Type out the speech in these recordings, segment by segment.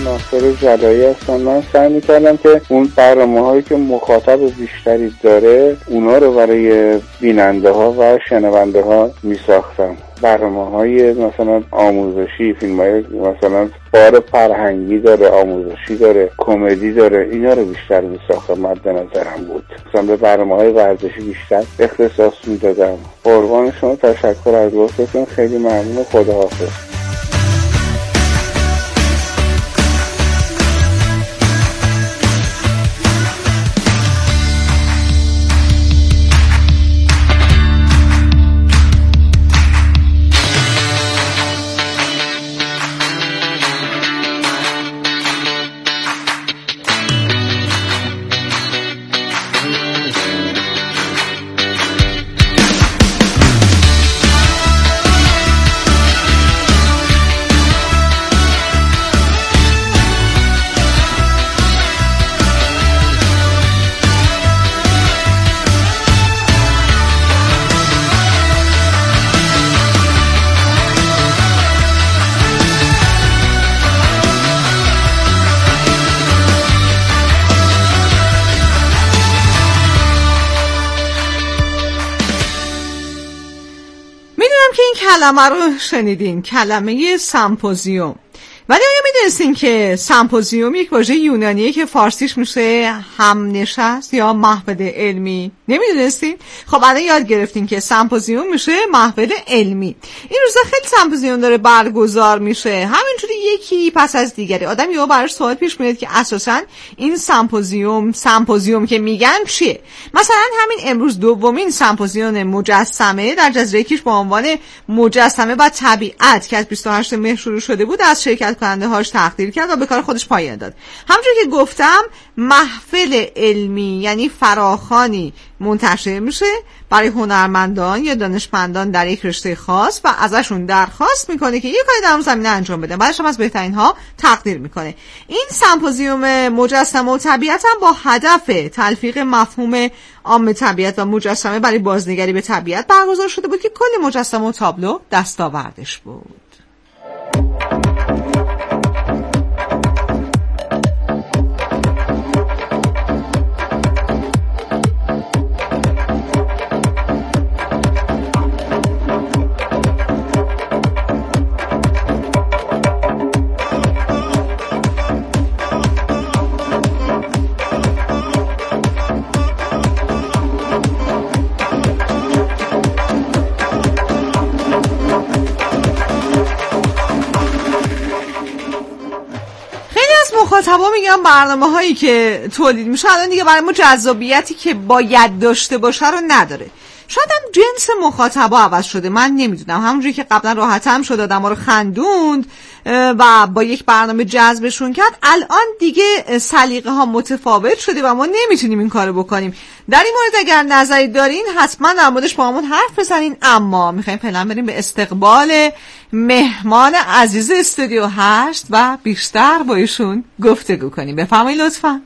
ناصر جلایی هستم. من سعی میکردم که اون برنامه‌هایی که مخاطب بیشتری داره اونا رو برای بیننده ها و شنونده ها میساختم. برنامه‌های مثلا آموزشی، فیلم‌های مثلا بار فرهنگی داره، آموزشی داره، کمدی داره، اینا رو بیشتر میساختم. مد نظرم بود مثلا به برنامه‌های ورزشی بیشتر اختصاص میدادم. قربان شما، تشکر از لطفتون، خیلی ممنون. خداحافظ. کلمه رو شنیدین، کلمه سمپوزیوم. ولی آیا میدونستین که سمپوزیوم یک واژه یونانیه که فارسیش میشه همنشست یا محفل علمی؟ نمیدونستین؟ خب الان یاد گرفتین که سمپوزیوم میشه محفل علمی. این روزا خیلی سمپوزیوم داره برگزار میشه، همینجوری یکی پس از دیگری. آدم یهو براش سوال پیش میاد که اساساً این سمپوزیوم که میگن چیه؟ مثلا همین امروز دومین سمپوزیوم مجسمه در جزیره کیش با عنوان مجسمه و طبیعت که از 28 مهر شروع شده بود از شرکت کننده هاش تقدیر کرد و به کار خودش پایان داد. همونجوری که گفتم محفل علمی یعنی فراخوانی منتشر میشه برای هنرمندان یا دانشمندان در یک رشته خاص و ازشون درخواست میکنه که یک کاری در اون زمینه انجام بدن، بعدش هم از بهترین ها تقدیر میکنه. این سمپوزیوم مجسمه و طبیعت هم با هدف تلفیق مفهوم عام طبیعت و مجسمه برای بازنگری به طبیعت برگزار شده بود که کل مجسمه و تابلو دستاوردش بود. مخاطبا میگم برنامه هایی که تولید میشه الان دیگه برای ما جذابیتی که باید داشته باشه رو نداره. شاید هم جنس مخاطبا عوض شده، من نمیدونم. همونجوری که قبلا راحتم شد آدم ها رو خندوند و با یک برنامه جذبشون کرد، الان دیگه سلیقه ها متفاوت شده و ما نمیتونیم این کارو بکنیم. در این مورد اگر نظری دارین حتما در موردش با همون حرف بزنین. اما میخوایم فعلا بریم به استقبال مهمان عزیز استودیو 8 و بیشتر با ایشون گفتگو کنیم. بفرمایید لطفا.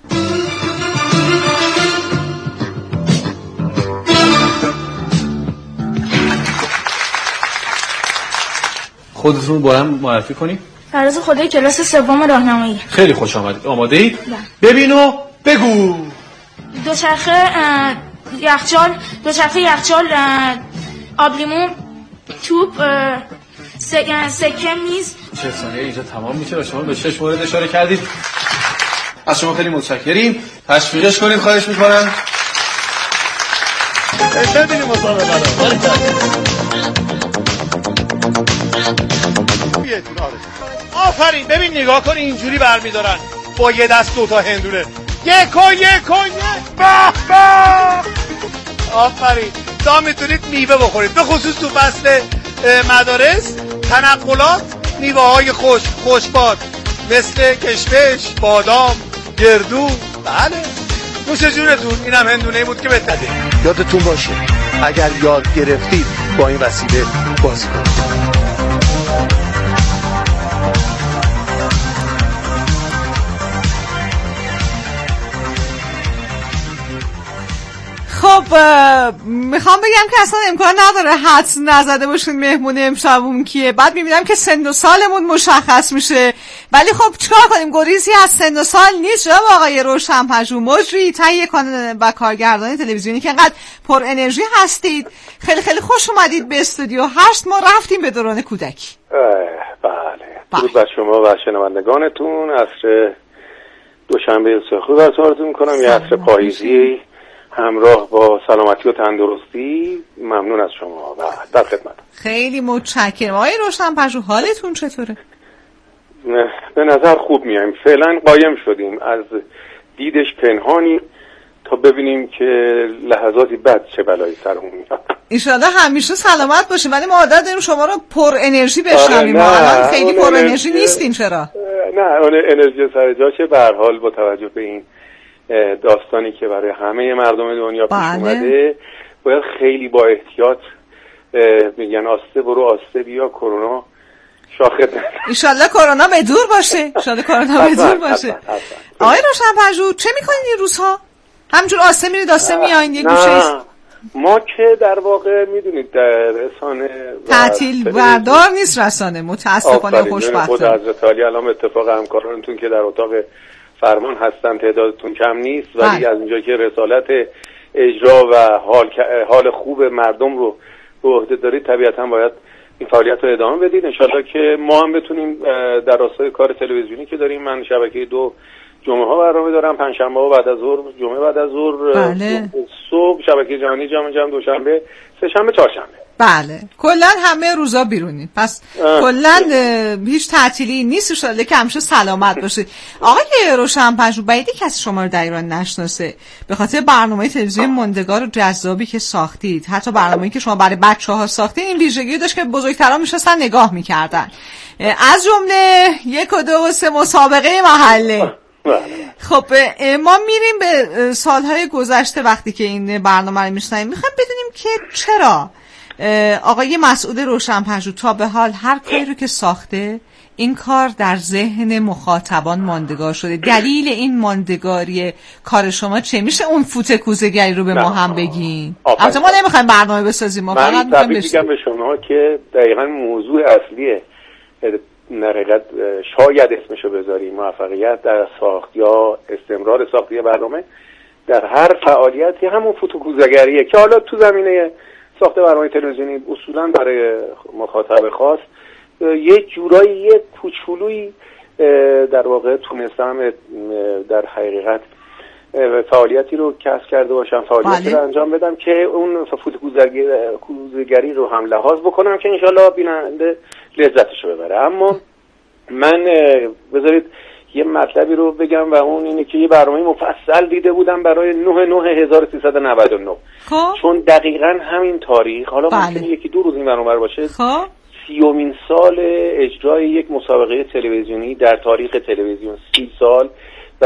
خودتون با هم معرفی کنید. فراز خدایی، کلاس سوم راهنمایی. خیلی خوش آمدید. آماده اید؟ ببین و بگو. دوچرخه یخچال آبلیمو توپ سکه میز. 40 ثانیه اینجا تمام میشه و شما به 6 مورد اشاره کردید. از شما خیلی متشکریم. تشویقش کنید خواهش میکنم. ببینیم مسابقه رو. آفرین. ببین نگاه کن اینجوری برمیدارن با یه دست دوتا هندونه. یک آفرین. تا میتونید میوه بخورید، به خصوص تو فصل مدارس. تنقلات، میوه های خوشباد مثل کشمش، بادام، گردو. بله نوش جونتون. اینم هندونه بود که بهتره. یادتون باشه اگر یاد گرفتید با این وسیله بازی کنید. خب میخوام بگم که اصلا امکان نداره حدس نزده باشین مهمون امشبمون کیه. بعد میبینم که سن و سالمون مشخص میشه، ولی خب چیکار کنیم، گریزی از سن و سال نیست. جناب آقای روشن‌پژوه، مجری تهیه کننده و کارگردان تلویزیونی که انقدر پر انرژی هستید، خیلی خیلی خوش اومدید به استودیو 8. ما رفتیم به دوران کودکی. بله، درود بر شما و شنوندگانتون. عصر دوشنبه خوب براتون میکنم، یه عصر پاییزی همراه با سلامتی و تندرستی. ممنون از شما و در خدمت. خیلی متشکرم. آقای روشن‌پژوه، حالتون چطوره؟ به نظر خوب میایم. فعلا قایم شدیم از دیدش پنهانی تا ببینیم که لحظاتی بعد چه بلایی سرمون میاد. انشالله همیشه سلامت باشیم. ولی ما عادت داریم شما رو پر انرژی بشنویم. الان خیلی پر انرژی نیستین. چرا؟ نه، اون انرژی سر جاشه. به هر حال با توجه به این داستانی که برای همه مردم دنیا پیش اومده، باید خیلی با احتیاط، میگن آسته برو آسته بیا، کرونا شاخت نده. انشالله کرونا به دور باشه. انشالله کرونا به دور باشه. آقای روشن‌پژوه، چه میکنین این روزها؟ همینجور آسته میرید آسته میایین یه گوشه؟ ما که در واقع میدونید در رسانه تعطیل بردار نیست رسانه، متاسفانه. خوشبختانه خود حضرت علی الان اتفاق همکارانتون که در اتاق فرمان هستن تعدادتون کم نیست، ولی از اینجا که رسالت اجرا و حال خوب مردم رو به عهده دارید، طبیعتا باید این فعالیت رو ادامه بدید. انشالله که ما هم بتونیم در راستای کار تلویزیونی که داریم، من شبکه 2 جمعه ها برنامه دارم، پنجشنبه ها بعد از ظهر، جمعه بعد از ظهر، صبح شبکه جهانی جمع دوشنبه، سه‌شنبه، چهارشنبه. بله، کلا همه روزا بیرونین. پس کلا هیچ تعطیلی نیست. انشالله که همیشه سلامت باشید. آقای روشن‌پژوه، بعیده کسی شما رو در ایران نشناسه به خاطر برنامه تلویزیونی ماندگار و جذابی که ساختید. حتی برنامه‌ای که شما برای بچه‌ها ساختید این ویژگی داشت که بزرگتران میشستن نگاه می‌کردن، از جمله 1 و 2 و 3 مسابقه محله. خب ما میریم به سالهای گذشته وقتی که این برنامه رو میشنویم. میخوام بدونیم که چرا آقای مسعود روشن‌پژوه تا به حال هر کاری رو که ساخته این کار در ذهن مخاطبان ماندگار شده. دلیل این ماندگاری کار شما چه؟ میشه اون فوت کوزه‌گری رو به ما هم بگین؟ البته ما نمیخوایم برنامه بسازیم، ما فقط میگم به شما که دقیقاً موضوع اصلیه، در حقیقت شاید اسمشو بذاریم موفقیت در ساخت یا استمرار ساختی برنامه در هر فعالیتی، همون فوتوکوزه‌گریه که حالا تو زمینه ساخت برنامه تلویزیونی اصولا برای مخاطب خاص یه جورایی یه کوچولویی در واقع تونستم در حقیقت فعالیتی رو کسب کرده باشم، فعالیتی رو انجام بدم که اون فوتوکوزه‌گری رو هم لحاظ بکنم که انشالله بیننده لذتشو ببره. اما من بذارید یه مطلبی رو بگم و اون اینه که یه برنامه مفصل دیده بودم برای 9/9/1399. چون دقیقاً همین تاریخ، حالا ممکنه 1-2 روز این برنامه باشه، 30مین سال اجرای یک مسابقه تلویزیونی در تاریخ تلویزیون، 30 سال و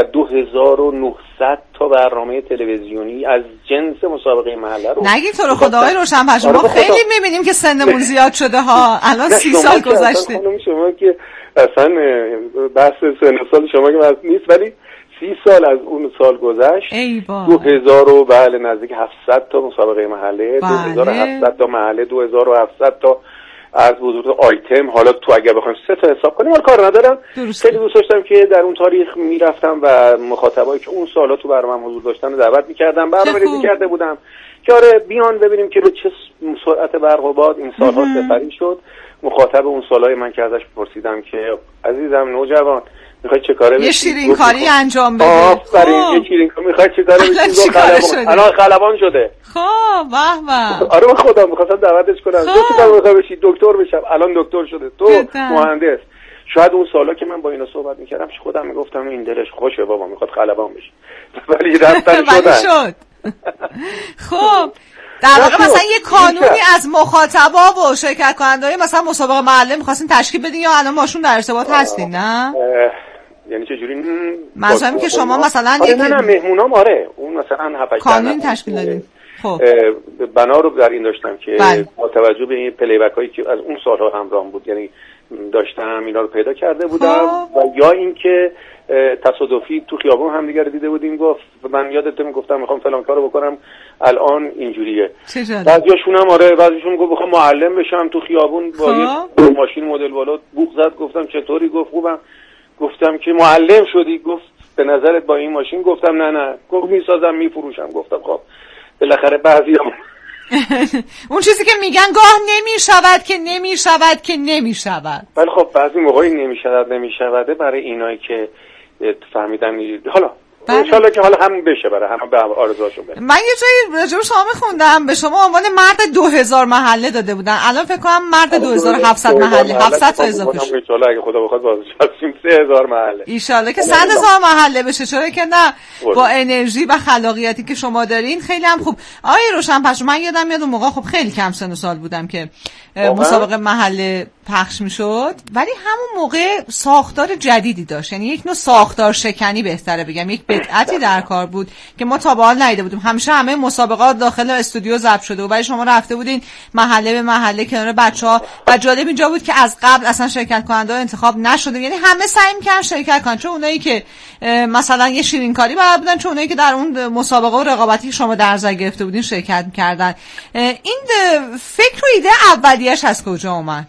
2900 تا برنامه تلویزیونی از جنس مسابقه محله رو. نگید تو رو خدا آقای روشن‌پژوه، ما خیلی می‌بینیم که سنمون زیاد شده ها. الان 30 سال گذشته. شما که اصلا بحث سن سال شما که نیست، ولی 30 سال از اون سال گذشت. 2000 و بله نزدیک 700 تا مسابقه محله، 2700 تا محله، 2700 تا از بزرگ آیتم. حالا تو اگر بخوایم 3 تا حساب کنیم، حالا کار ندارم. خیلی دوست داشتم که در اون تاریخ میرفتم و مخاطبایی که اون سالا تو برنامه حضور داشتن رو دعوت میکردم، برنامه‌ریزی کرده بودم که آره بیان ببینیم که به چه سرعت برق و باد این سالها سپری شد. مخاطب اون سالای من که ازش پرسیدم که عزیزم نوجوان میخوای چه کاره بشی؟ یه شیرین کاری انجام بده. آفرین، یه شیرین کاری میخوای چه کاره بشی؟ الان خلبان شده. خب به آره من خودم میخواستم دعوتش کنم. تو چه کار میخوای بشی؟ دکتر بشم. الان دکتر شده. تو مهندس. شاید اون سالا که من با اینا صحبت میکردم خودم میگفتم این دلش خوشه بابا میخواد خلبان بشه. ولی رفتن شد. خب در واقع مثلا یه قانونی از مخاطبا و شرکت کننده‌های مثلا مسابقه محله می‌خواستین تشکیل بدین یا الان باشون در ارتباط هستین؟ نه یعنی چه جوری؟ مثلا که شما مثلا نه مهمونام آره اون مثلا 7-8 قانون تشکیل دادین. بنا رو در این داشتم که با توجه به این پلیبک هایی که از اون سالها همراهم بود، یعنی داشتم اینا رو پیدا کرده بودم و یا اینکه تصادفی تو خیابون هم دیگه دیده بودیم، گفت من یادتون گفتم میخوام فلان کارو بکنم الان اینجوریه. بعضیاشون هم بعضیشون گفت میخوام معلم بشم تو خیابون با یه ماشین مدل بالا بوق زد. گفتم چطوری؟ گفت خوبم. گفتم که معلم شدی؟ گفت به نظرت با این ماشین؟ گفتم نه. گفت میسازم میفروشم. گفتم خب بالاخره بعضیام اون چیزی که میگن گاه نمیشود. ولی خب بعضی موقعی نمیشوده برای اینایی که فهمیدن حالا انشالله که حالا همون بشه برای همه به آرزوهاشون برسه. من یه جایی راجع به شما میخوندم به شما عنوان مرد 2000 محله داده بودن، الان فکر کنم مرد 2700 محله 700 تا اضافه شد. انشالله اگه خدا بخواد بازش هستیم 3000 محله انشالله که 100,000 محله بشه، چرا که نه. با انرژی و خلاقیتی که شما دارین خیلی هم خوب. آقای روشن‌پژوه، من یادم میاد اون موقع خب خیلی کم سن و سال بودم که مسابقه محله پخش میشد، ولی همون موقع ساختار جدیدی داشت، یعنی یک نوع ساختار شکنی بهتره بگم، یک بدعتی در کار بود که ما تا به حال ندیده بودیم. همیشه همه مسابقات داخل استودیو ضبط شده و ولی شما رفته بودین محله به محله کنار بچه‌ها و جالب اینجا بود که از قبل اصلا شرکت کننده‌ها انتخاب نشده، یعنی همه سعی می‌کردن شرکت کنن، چون اونایی که مثلا یه شیرینکاری بلد بودن، چون اونایی که در اون مسابقه و رقابتی که شما در نظر گرفته بودین شرکت می‌کردن. این فکر و ایده اولیه‌اش از کجا اومد؟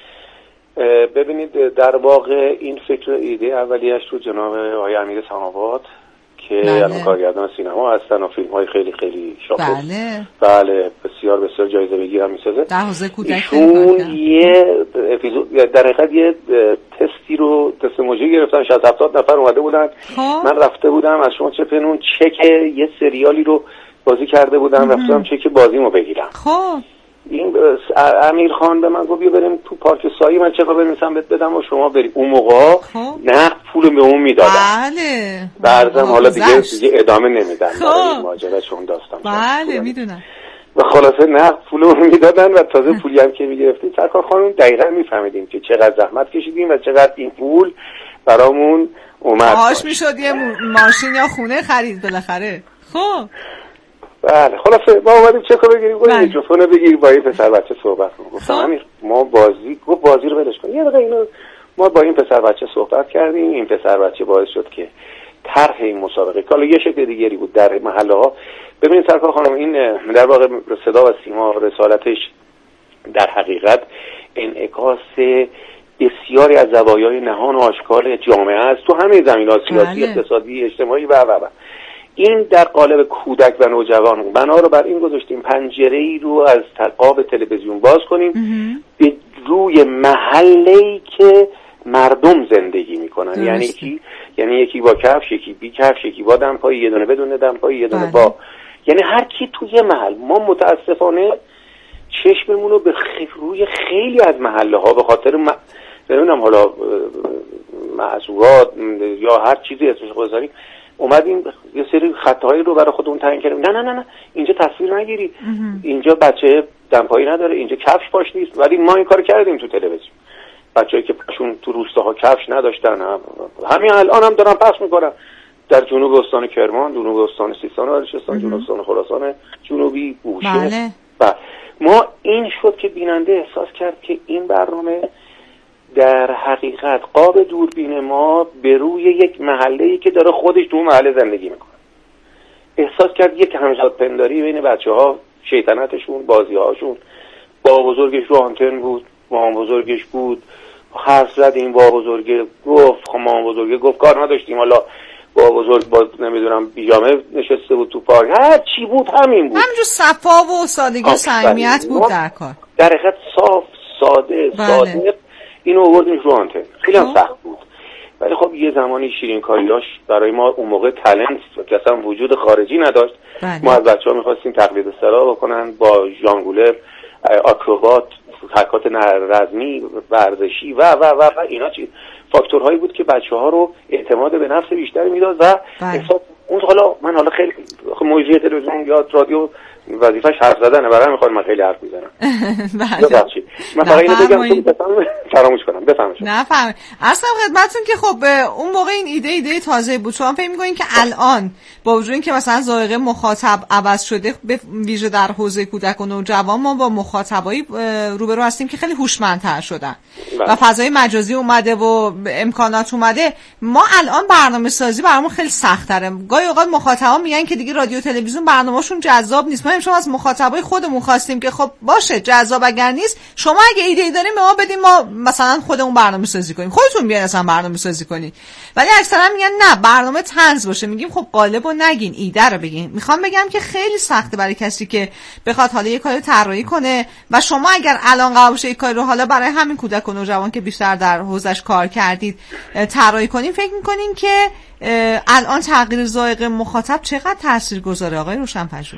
ببینید در واقع این فکر ایده اولیش رو جناب آقای امیر سماوات که الان کارگردان سینما هستن و فیلم‌های خیلی خیلی شاخص، بله بسیار بسیار جایزه بگیر هم می‌سازه. در حوزه کودک یه اپیزود در حقیقت یه تستی رو تست موجی گرفتن، 60-70 نفر اومده بودن. من رفته بودم از شما چه پنون چک یه سریالی رو بازی کرده بودم، رفتم چک بازیمو بگیرم. این امیر خان به من گفت بیا بریم تو پارک سایی، من چقدر بنویسم بهت بدم و شما بریم. اون موقع نقد پول به اون میدادن. بله. بعضا حالا دیگه ادامه نمیدن برای ماجرا چون داستان. بله میدونم. و خلاصه نقد پول اون میدادن و تازه پولی هم که میگرفتیم سرکار خانم دقیقاً میفهمیدیم که چقدر زحمت کشیدیم و چقدر این پول برامون اومد. باهاش میشد یه ماشین یا خونه خرید بالاخره. خب بله خلاصه ما اومدیم چکو بگیریم، گفتم میکروفون بگیر با این پسر بچه صحبت کنم. گفتم امیر ما بازی رو ولش کن یه دقیقه اینو. ما با این پسر بچه صحبت کردیم، این پسر بچه باعث شد که طرح این مسابقه که حالا یه شکل دیگری بود در محله ها. ببینید سرکار خانم این در واقع صدا و سیما رسالتش در حقیقت انعکاس بسیاری از زوایای نهان و آشکار جامعه است تو همه زمینه‌ها، سیاسی، اقتصادی، اجتماعی و این در قالب کودک و نوجوان. بنا رو بر این گذاشتیم پنجره‌ای رو از قاب تلویزیون باز کنیم به روی محله‌ای که مردم زندگی میکنن، یعنی یکی با کفش، یکی بی کفش، یکی با دمپایی، یه دونه بدون دمپایی، یه دونه با، یعنی هر کی توی محل. ما متاسفانه چشممون رو به روی خیلی از محله ها به خاطر نمیدونم حالا معذورات یا هر چیزی اسمش بذاریم اومدیم یه سری خطاهایی رو برای خودمون تعیین کردیم. نه اینجا تصویر نگیری، اینجا بچه دمپایی نداره، اینجا کفش پاش نیست. ولی ما این کار کردیم تو تلویزیون. بچه‌ای که پاشون تو روستاها کفش نداشتن همین الان هم دارن پخش میکنن در جنوب استان کرمان، جنوب استان سیستان و بلوچستان، جنوب استان خراسان جنوبی، بوشهر. بله. ما این شد که بیننده احساس کرد که این برنامه در حقیقت قاب دوربین ما به روی یک محله‌ای که داره خودش تو محله زندگی میکنه. احساس کرد یک همزاد پنداری بین بچه‌ها، شیطنتشون، بازی‌هاشون. با بزرگش رو آنتن بود، با بزرگش بود، حرف زد. این با بزرگ گفت، ما بزرگ گفت کار نداشتیم، حالا با بزرگ با نمیدونم بیجامه نشسته بود تو پارک، هر چی بود همین بود. همینجور صفا و سادگی و صمیمیت بود در کار. در حقیقت صاف، ساده، صادق. اینو آوردیم رو آنتن. خیلی هم سخت بود. ولی خب یه زمانی شیرینکاریاش برای ما اون موقع تالنت که اصلا وجود خارجی نداشت. ما از بچه‌ها می‌خواستیم تقلید صدا بکنن با ژانگولر، آکروبات، حرکات رزمی، ورزشی و اینا فاکتورهایی بود که بچه‌ها رو اعتماد به نفس بیشتری میداد و احساس اون. حالا من خیلی موجی تلویزیون یا رادیو وظیفه‌ش حرف زدنه، برای همین خانم من خیلی حرف میزنم. ببخشید من فقط اینو بگم فراموش کنم. بفهمید. نفهم. اصلا خدمتتون که خب اون موقع این ایده تازه بود. شما فکر می‌کنین که الان با وجود اینکه مثلا ذائقه مخاطب عوض شده، به ویژه در حوزه کودک و نوجوان، ما با مخاطبایی روبرو هستیم که خیلی هوشمندتر شدن و فضای مجازی اومده و امکانات اومده، ما الان برنامه‌سازی برامون خیلی سخت‌تره. گاهی اوقات مخاطبا میگن که دیگه رادیو تلویزیون برنامه‌شون جذاب نیست. ما امشب از مخاطبای خودمون خواستیم که خب باشه جذاب اگر نیست، شما اگه ایده ای دارین به ما بدین، ما مثلا خودمون برنامه‌سازی کنیم. خودتون بیاین اصلا برنامه‌سازی کنین. ولی اکثرا میگن نه برنامه طنز باشه. میگیم خب قالبو نگین، ایده رو بگین. میخوام بگم که خیلی سخته برای کسی که بخواد حالا یه کاری طراحی کنه و شما اگر الان قرار باشه یه کاری رو حالا برای همین کودک و نوجوان که بیشتر در حوزش کار کردید طراحی کنین، فکر می‌کنین که الان تغییر ذائقه مخاطب چقدر تاثیرگذاره آقای روشن‌پژوه؟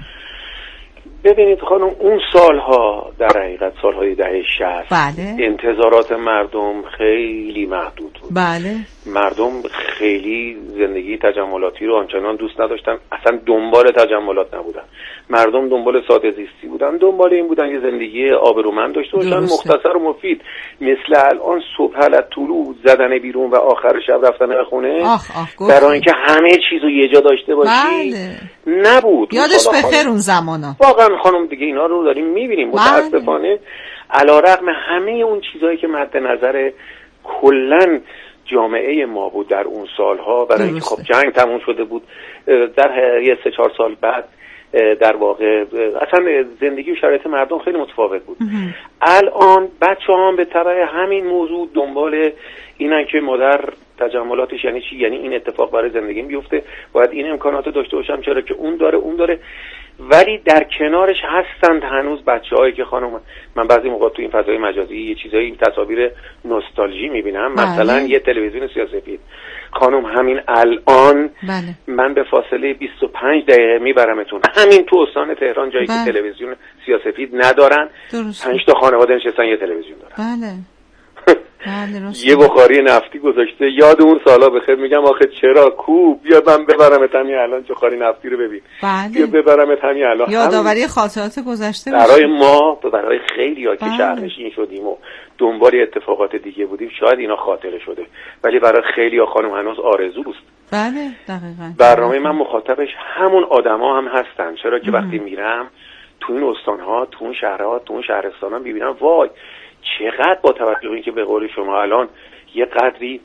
ببینید خانم، اون سالها در حقیقت سالهای دهه 60 بله. انتظارات مردم خیلی محدود بود. بله. مردم خیلی زندگی تجملاتی رو آنچنان دوست نداشتن، اصلا دنبال تجملات نبودن. مردم دنبال ساده زیستی بودن، دنبال این بودن که زندگی آبرومند داشته باشن، مختصر و مفید، مثل الان صبح حالت طلوع زدن بیرون و آخر شب رفتن به خونه، برای اینکه همه چیزو یه جا داشته باشی. بله. نبود. یادش بخیر اون زمانا. واقعا خانم دیگه اینا رو داریم میبینیم متاسفانه. علیرغم همه اون چیزایی که مد نظر کلن جامعه ما بود در اون سالها، برای اینکه خب جنگ تموم شده بود، در یه 3-4 سال بعد در واقع اصلا زندگی و شرایط مردم خیلی متفاوت بود. الان بچه‌ها هم به تبع همین موضوع دنبال اینن که مادر تجملاتش یعنی چی، یعنی این اتفاق برای زندگیم بیفته، باید این امکانات داشته باشم، چرا که اون داره. ولی در کنارش هستند هنوز بچه‌هایی که خانم، من بعضی موقع تو این فضای مجازی یه چیزایی تصاویر نوستالژی می‌بینم. مثلا یه تلویزیون سیاه‌سفید خانم، همین الان من به فاصله 25 دقیقه میبرمتون همین تو استان تهران، جایی که تلویزیون سیاه‌سفید ندارن، 5 تا خانواده نشستن یه تلویزیون دارن. یه بخاری نفتی گذاشته. یاد اون سالا بخیر. میگم آخه چرا کو، بیا من ببرمت همین الان بخاری نفتی رو ببین. بیا ببرمت همین الان. یادآوری خاطرات گذشته برای ما، برای خیلی‌ها که شهرنشین شدیم و دنبال اتفاقات دیگه بودیم شاید اینا خاطره شده، ولی برای خیلی‌ها خانم هنوز آرزوست. بله دقیقاً. برنامه من مخاطبش همون آدما هم هستن، چرا که وقتی میرم تو این استان‌ها، تو اون شهرها، تو اون شهرستان‌ها می‌بینم وای چقدر با توجه اینکه به قول شما الان یه قدری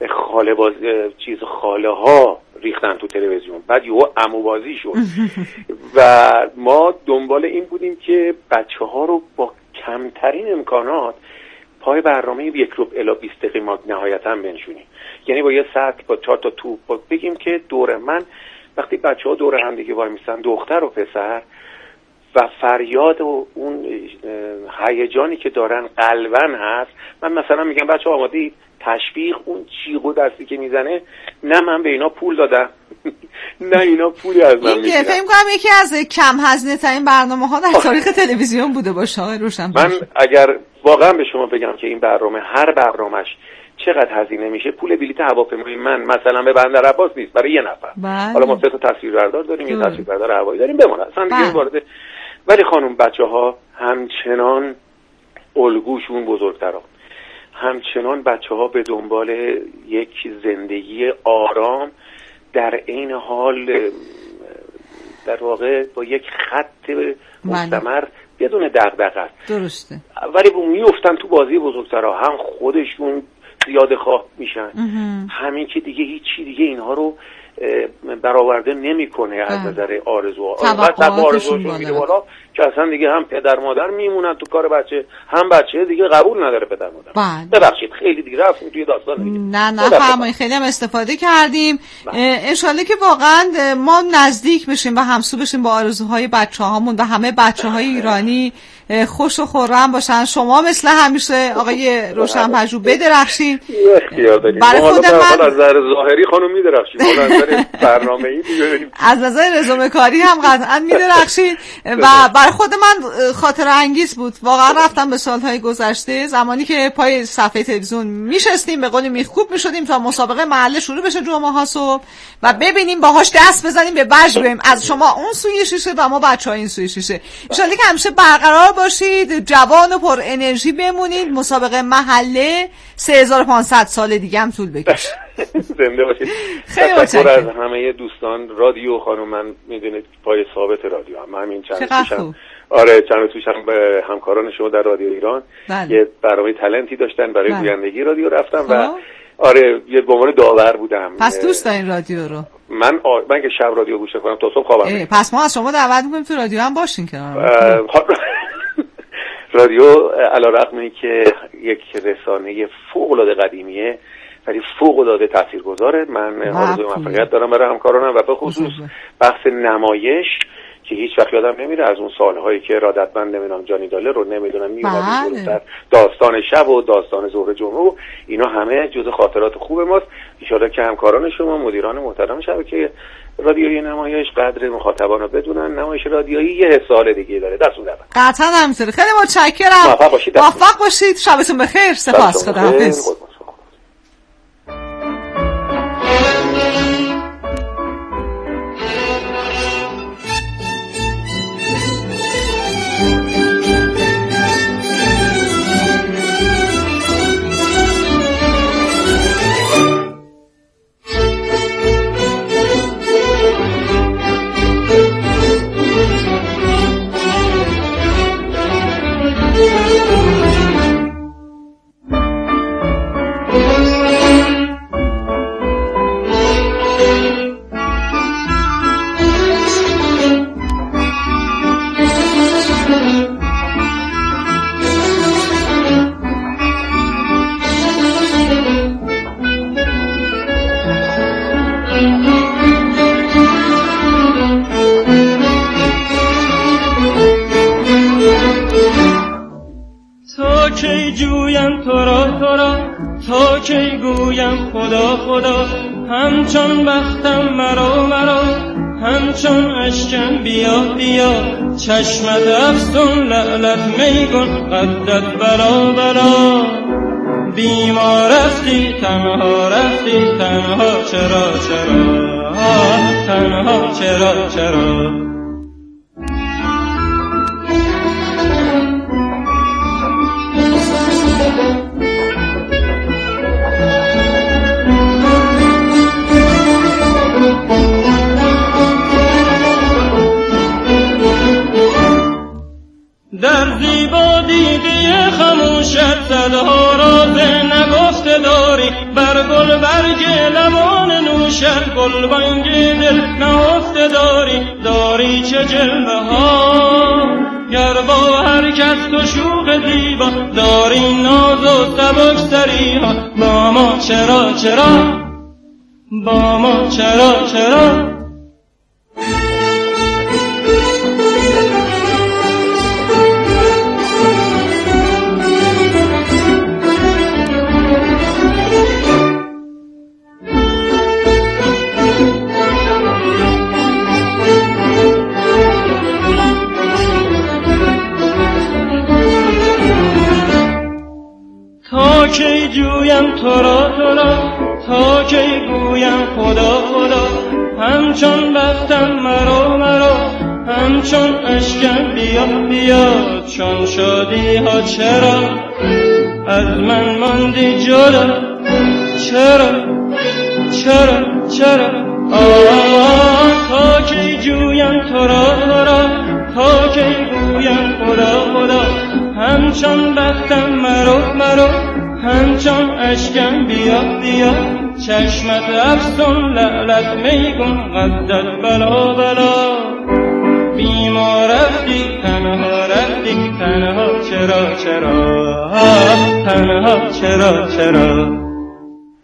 خاله ها ریختن تو تلویزیون، بعد یهو عمو بازی شد و ما دنبال این بودیم که بچه‌ها رو با کمترین امکانات پای برنامه 1 ربع الی 20 دقیقه ما نهایتاً بنشونیم. یعنی با یه ساعت، با 4 تا توپ، بگیم که دور من وقتی بچه‌ها دور هم دیگه وای میستن، دختر و پسر، و فریاد و اون هیجانی که دارن قلبن هست. من مثلا میگم بچه آماده تشویق، اون جیغ و دستی که میزنه، نه من به اینا پول دادم نه اینا پولی از من میگیرن. فکر کنم یکی از کم هزینه ترین برنامه ها در تاریخ تلویزیون بوده باشه آقای روشن‌پژوه. من اگر واقعا به شما بگم که این برنامه هر برنامهش چقدر هزینه میشه، پول بلیط هواپیمای من مثلا به بندر عباس نیست برای یه نفر. حالا ما 3 تا تصویربردار داریم، یه تصویربردار هوایی داریم، بمونه اصلا دیگه وارد. ولی خانم بچه‌ها همچنان الگوشون بزرگترها، همچنان بچه‌ها به دنبال یک زندگی آرام، در این حال در واقع با یک خط مستمر بدون دغدغه است. درسته. ولی میافتن تو بازی بزرگترها، هم خودشون زیاده خواه میشن، همین که دیگه هیچی دیگه اینها رو برآورده نمیکنه از نظر آرزوها. آرزوهاشون میره بالا که اصلا دیگه هم پدر مادر میمونن تو کار بچه، هم بچه دیگه قبول نداره پدر مادر. ببخشید خیلی دیگه رفتیم توی داستان دیگه. نه فرمایید، خیلی هم استفاده کردیم. انشالله که واقعا ما نزدیک بشیم و همسو بشیم با آرزوهای بچه‌هامون و همه بچه‌های ایرانی خوش و خرم باشن. شما مثل همیشه آقای روشن‌پژوه بدرخشید. اختیار دارید. برای خود من از نظر ظاهری خانم میدرخشید، از نظر نظر برنامه‌ای ببینیم. از نظر رزومه کاری هم قطعا می‌درخشید و برای خود من خاطره انگیز بود. واقعا رفتم به سالهای گذشته زمانی که پای صفحه تلویزیون میشستیم به قول میخکوب میشدیم تا مسابقه محله شروع بشه جمعه صبح و ببینیم باهاش دست بزنیم به بج بریم، از شما اون سوی شیشه و ما بچه‌ها این سوی شیشه. ان شاءالله که همیشه برقرار باشید، جوان و پر انرژی بمونید. مسابقه محله 3500 سال دیگه هم طول بکشه. زنده باشید. خیلی متشکرم از همه دوستان رادیو. خانم من میدونید پای ثابت رادیو هم همین چند توشم. آره چند توشم به همکاران شما در رادیو ایران یه برنامه تالنتی داشتن برای گویندگی رادیو رفتم و آره یه به عنوان داور بودم. پس دوست دارین رادیو رو؟ من که شب رادیو گوش کنم تا صبح خوابم میاد. پس ما از شما دعوت می‌کنیم تو رادیو هم باشین کنار. رادیو علیرغم اینکه یک رسانه فوق‌العاده قدیمیه ولی فوق‌العاده تاثیرگذاره. من آرزوی موفقیت دارم برای همکارانم و به خصوص بحث نمایش که هیچ وقت یادم نمیره از اون سالهایی که ارادتمند نمیدونم جانی دالر رو نمیدونم میومد در داستان شب و داستان ظهر جمعه و اینا همه جزء خاطرات خوب ماست. ان شاءالله که همکاران شما مدیران محترم شبکه رادیویی نمایش قدر مخاطبان رو بدونن. نمایش رادیویی یه حسال دیگه داره. دستون درد. قطعا همینطوره. خیلی متشکرم. موفق باشید. شبتون بخیر. سپاس. خداحافظ. تا کی گویم خدا خدا همچون بختم مرا مرا همچون اشکم بیا بیا چشمت افسون لعلت میگون قدت بلا بلا بیمار رفتی تنها رفتی تنها چرا چرا تنها چرا چرا در زیبا دیده خموشت صدها راز نگفته داری بر گل برگ لمان نوشت گلبانگ دل نهفته داری چه جلوه ها گر با هر کس تو شوق زیبا داری ناز و سبک سری ها با ما چرا چرا با ما چرا چرا تا کی جویم تو را تا کی گویم خدا خدا همچون بختم مرا مرا همچون اشکم بیا بیا چون شادی ها چرا از من ماندی جدا چرا چرا چرا تا کی جویم تو را تا کی گویم خدا خدا همچون بختم مرا مرا همچون اشکم بیا بیا چشمت افسون لعلت میگون قدت بلا بلا بیمار رفتی تنها تنها، چرا چرا تنها چرا چرا بله.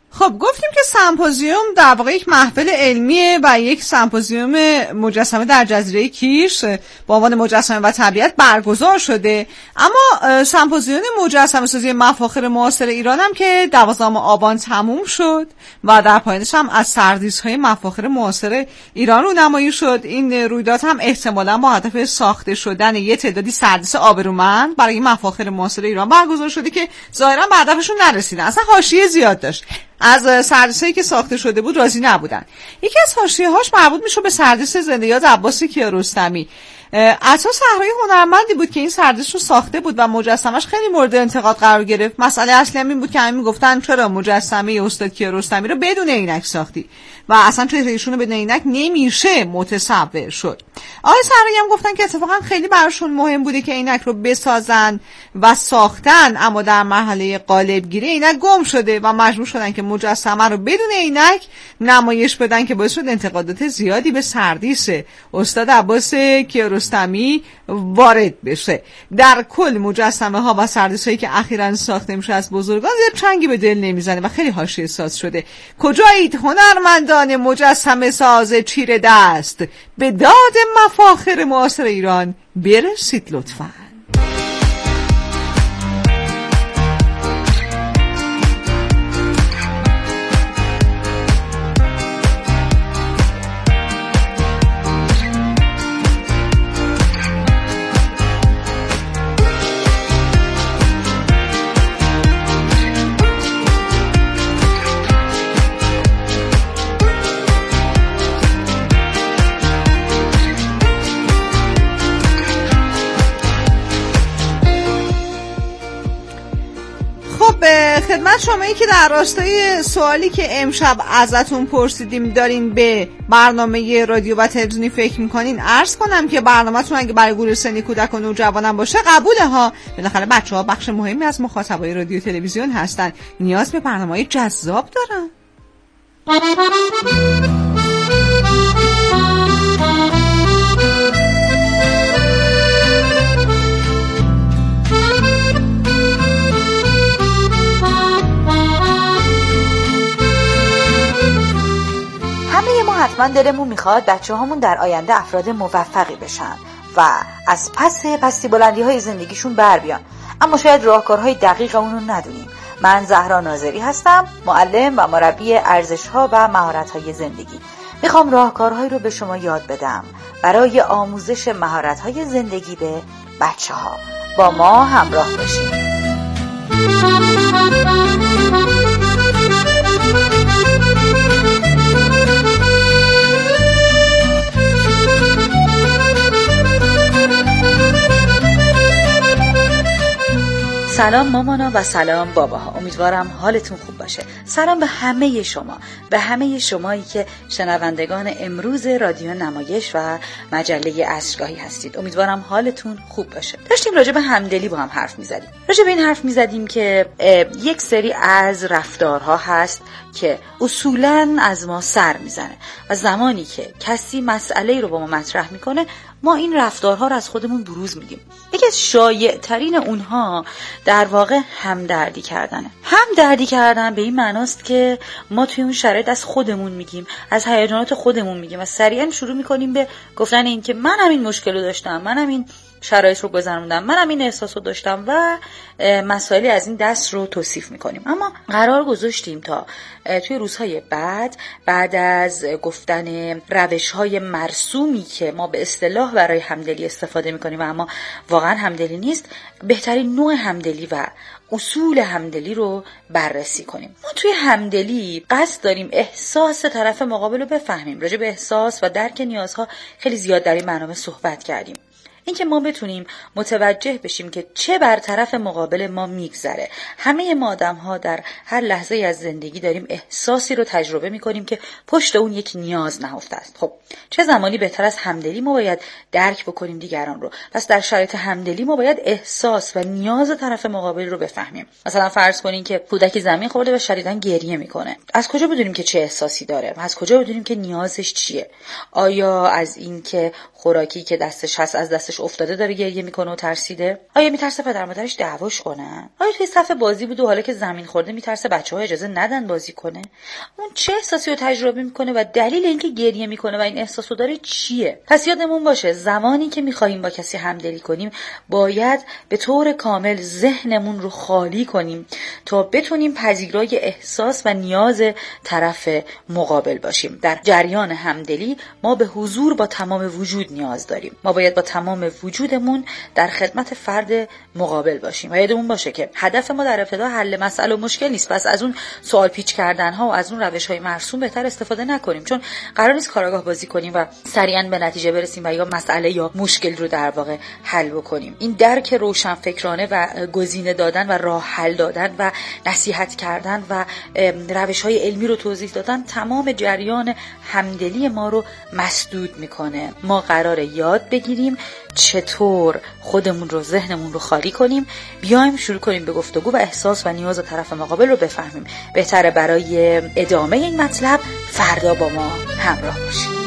خب گفتیم که سمپوزیوم در واقع یک محفل علمیه و یک سمپوزیوم مجسمه در جزیره کیش با عنوان مجسمه و طبیعت برگزار شده. اما سمپوزیوم مجسمه سازی مفاخر معاصر ایران هم که 12 آبان تموم شد و در پایانش هم از سردیس‌های مفاخر معاصر ایران رونمایی شد. این رویداد هم احتمالاً با هدف ساخته شدن یه تعدادی سردیس آبرومند برای مفاخر معاصر ایران برگزار شده که ظاهراً به هدفشون نرسیدن. اصلا حاشیه زیاد داشت. از سردیسایی که ساخته شده بود راضی نبودن. یکی از حاشیه‌هاش مربوط میشه به سردیس زنده‌یاد عباس کیارستمی. عطا صحرایی هنرمندی بود که این سردیس رو ساخته بود و مجسمش خیلی مورد انتقاد قرار گرفت. مسئله اصلی این بود که همین میگفتن چرا مجسمه استاد کیارستمی رو بدون عینک ساختی و اصلا چهره ایشون رو بدون عینک نمیشه متصور شد. آقای صحرایی هم گفتن که اتفاقا خیلی براشون مهم بوده که عینک رو بسازن و ساختن، اما در مرحله قالبگیری عینک گم شده و مجبور شدن که مجسمه رو بدون عینک نمایش بدن که باعث شد انتقادات زیادی به سردیس استاد عباس کیارستمی وارد بشه. در کل مجسمه ها و سردیس هایی که اخیراً ساخته میشه از بزرگان زیاد چنگی به دل نمیزنه و خیلی حاشیه ساز شده. کجایید هنرمندان مجسمه ساز چیره دست؟ به داد مفاخر معاصر ایران برسید لطفاً. خدمت شمایی که در راستای سوالی که امشب ازتون پرسیدیم دارین به برنامه رادیو و تلویزیونی فکر میکنین عرض کنم که برنامه‌تون اگه برای گروه سنی کودک و نوجوانان باشه قبوله ها. بالاخره بچه‌ها بخش مهمی از مخاطبای رادیو تلویزیون هستن، نیاز به برنامه‌های جذاب دارن. حتما دلمون میخواد بچه هامون در آینده افراد موفقی بشن و از پستی بلندی های زندگیشون بر بیان، اما شاید راهکارهای دقیق اونو ندونیم. من زهرا ناظری هستم، معلم و مربی ارزش ها و مهارت های زندگی. میخوام راهکارهایی رو به شما یاد بدم برای آموزش مهارت های زندگی به بچه ها. با ما همراه باشید. سلام مامانا و سلام باباها، امیدوارم حالتون خوب باشه. سلام به همه شما، به همه شمایی که شنوندگان امروز رادیو نمایش و مجله عصرگاهی هستید. امیدوارم حالتون خوب باشه. داشتیم راجع به همدلی با هم حرف میزدیم. راجع به این حرف میزدیم که یک سری از رفتارها هست که اصولاً از ما سر میزنه و زمانی که کسی مسئله رو با ما مطرح میکنه ما این رفتارها رو از خودمون بروز میدیم. یکی از شایع ترین اونها در واقع همدردی کردنه. همدردی کردن به این معناست که ما توی اون شرایط از خودمون میگیم، از هیجانات خودمون میگیم و سریعا شروع میکنیم به گفتن این که من همین مشکل رو داشتم، من همین شرایط رو گذروندم، من همین احساس رو داشتم و مسائلی از این دست رو توصیف میکنیم. اما قرار گذاشتیم تا توی روزهای بعد از گفتن روش‌های مرسومی که ما به اصطلاح برای همدلی استفاده میکنیم و اما واقعا همدلی نیست، بهترین نوع همدلی و اصول همدلی رو بررسی کنیم. ما توی همدلی قصد داریم احساس طرف مقابل رو بفهمیم. راجع به احساس و درک نیازها خیلی زیاد در این برنامه صحبت کردیم. اینکه ما بتونیم متوجه بشیم که چه بر طرف مقابل ما میگذره. همه ما آدم‌ها در هر لحظه از زندگی داریم احساسی رو تجربه می‌کنیم که پشت اون یک نیاز نهفته است. خب چه زمانی بهتر از همدلی ما باید درک بکنیم دیگران رو؟ پس در شرایط همدلی ما باید احساس و نیاز طرف مقابل رو بفهمیم. مثلا فرض کنین که کودکی زمین خورده و شدیداً گریه می‌کنه. از کجا بدونیم که چه احساسی داره؟ از کجا بدونیم که نیازش چیه؟ آیا از این که خوراکی که دستش هست از دستش جاش افتاده داره گریه میکنه و ترسیده؟ آیا میترسه پدر مادرش دعواش کنن؟ آیا توی صف بازی بود و حالا که زمین خورده میترسه بچه‌ها اجازه ندن بازی کنه؟ اون چه احساسی رو تجربه میکنه و دلیل اینکه گریه میکنه و این احساسو داره چیه؟ پس یادمون باشه زمانی که میخوایم با کسی همدلی کنیم باید به طور کامل ذهنمون رو خالی کنیم تا بتونیم پذیرای احساس و نیاز طرف مقابل باشیم. در جریان همدلی ما به حضور با تمام وجود نیاز داریم. ما باید با تمام وجودمون در خدمت فرد مقابل باشیم و یادمون باشه که هدف ما در ابتدا حل مسئله و مشکل نیست. پس از اون سوال پیچ کردن ها و از اون روش های مرسوم بهتر استفاده نکنیم، چون قرار نیست کاراگاه بازی کنیم و سریعا به نتیجه برسیم و یا مسئله یا مشکل رو در واقع حل بکنیم. این درک روشن فکرانه و گزینه دادن و راه حل دادن و نصیحت کردن و روش های علمی رو توضیح دادن تمام جریان همدلی ما رو مسدود میکنه. ما قراره یاد بگیریم چطور خودمون رو، ذهنمون رو خالی کنیم، بیایم شروع کنیم به گفتگو و احساس و نیاز طرف مقابل رو بفهمیم. بهتره برای ادامه این مطلب فردا با ما همراه باشید.